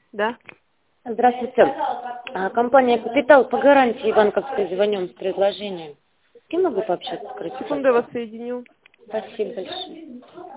Да. Здравствуйте. Компания «Капитал» по гарантии банковской звоним с предложением. С кем могу пообщаться? Скажите, Секунду, я вас соединю. спасибо большое.